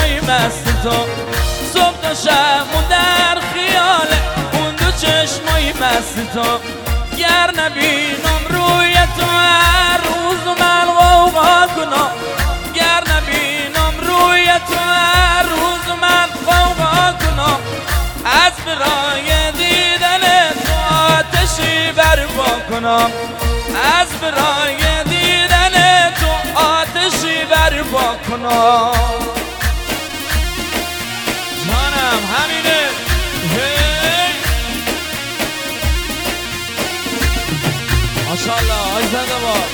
چشمای مست تو، صبح تا شب در خیاله اون دو چشمای مست تو. گر نبینم روی تو هر روز من غوغا کنم، گر نبینم روی تو هر روز من غوغا کنم، از برای دیدن تو آتشی برپا کنم، از برای دیدن تو آتشی برپا کنم. جانم همینه. ماشاءالله آی زنده باد.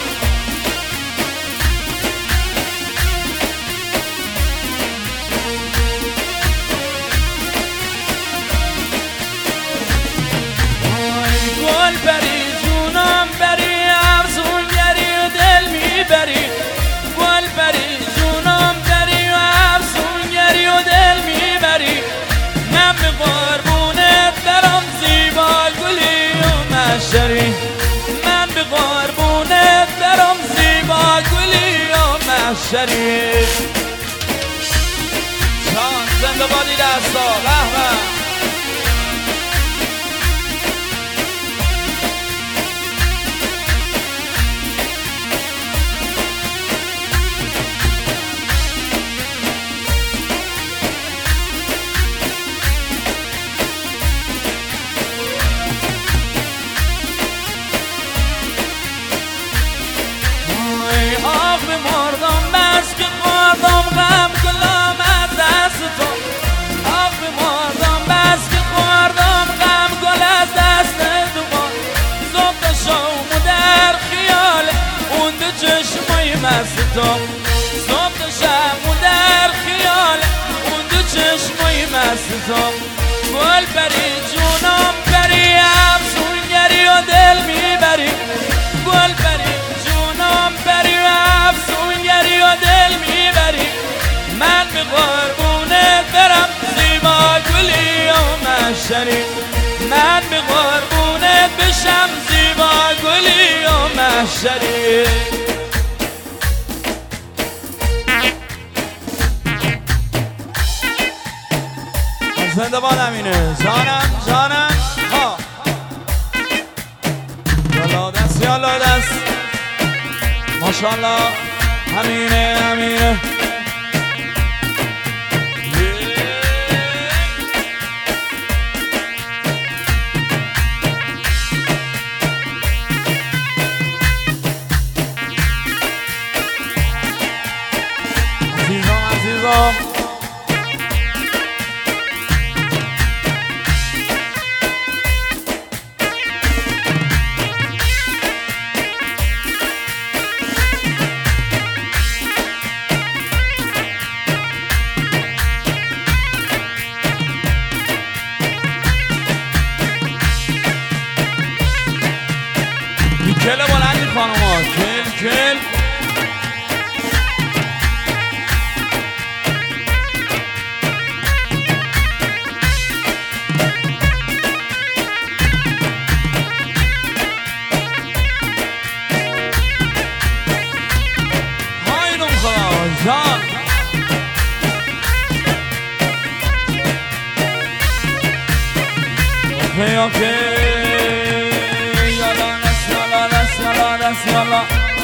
گل بری جونم بری افسونگری و دل میبری، گل بری جونم بری و افسونگری و دل میبری. من به قربونت برم زیبا گلی و مشتری، من به قربونت برم زیبا گلی و مشتری. جان زنده بادی دستا به مردم بس که خوردم غم گلام از دست تو، آخ مردم بس که خوردم غم گل از دست تو. صبح تا شام در خیال اون دو چشمای مست تو، صبح تا شب در خیال اون دو چشمای مست تو. گل بری جونم بری افسونگری و دل میبری، گل بری جونم بری و افسونگری و دل میبری. من به قربونت برم زیبا گلی و مشتری، من به قربونت بشم زیبا گلی و مشتری. زنده باد امینه. جانم جانم ها یالا دست یالا دست. ماشاءالله همینه همینه. عزیزم عزیزم کل بلندی خانوما کل کل. هایدون خدا جان اوکی اوکی. یالا نس یالا نس یالا نس یالا.